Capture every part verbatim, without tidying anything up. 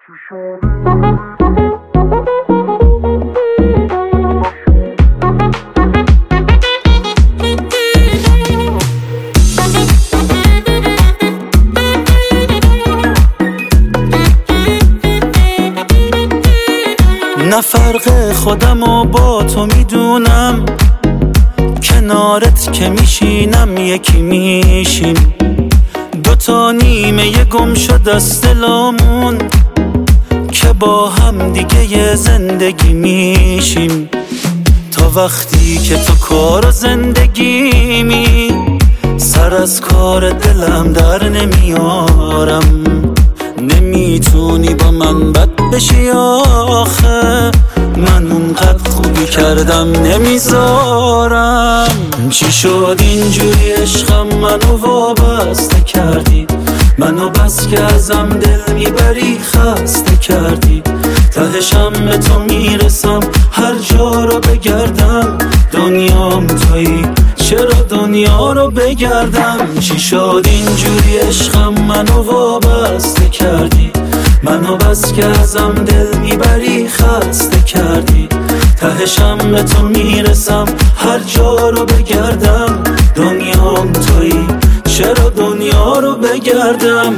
نه فرق خودم و با تو میدونم، کنارت که میشینم یکی میشیم، دوتا نیمه یه گم شده از دلامون که با هم دیگه یه زندگی میشیم. تا وقتی که تو کار و زندگیمی، سر از کار دلم در نمیارم. نمیتونی با من بد بشی آخه، من اونقدر خوبی کردم نمیذارم. چی شد اینجوری عشقم منو وابسته کردی، منو بس که ازم دل میبری خسته کردی. تهشم به تو میرسم هر جا رو بگردم، دنیام تویی چرا دنیا رو بگردم. چی شد اینجوری عشقم منو وابسته کردی، منو بس که ازم دل میبری خسته کردی. تهشم به تو میرسم هر جا رو بگردم، دنیام تویی چرا دنیا رو بگردم.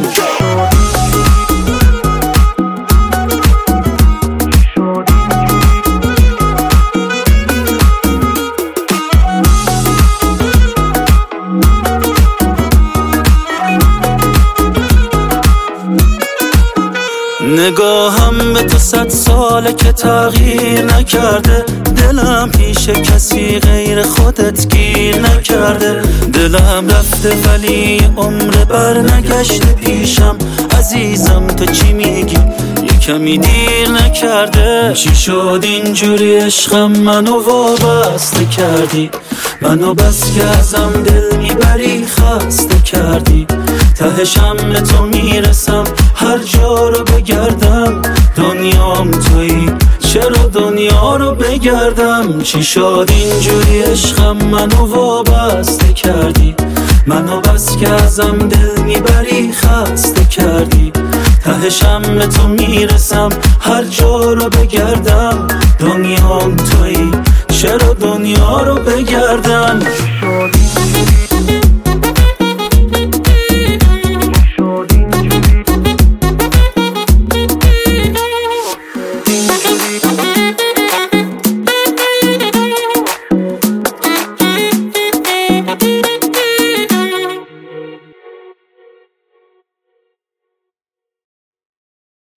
نگاهم به تو صد ساله که تغییر نکرده، دلم پیش کسی غیر خودت گیر نکرده. دلم رفته ولی عمر بر نگشته پیشم، عزیزم تو چی میگی یه کمی دیر نکرده. چی شد اینجوری عشقم منو وابسته کردی، منو بس که ازم دل میبری خسته کردی. تهشم به تو میرسم هر جا رو بگردم، دنیام تویی چرا دنیا رو بگردم. چی شد اینجوری عشقم منو وابسته کردی، منو بس که ازم دل میبری خسته کردی. تهشم به تو میرسم هر جا رو بگردم، دنیام تویی چرا دنیا رو بگردم.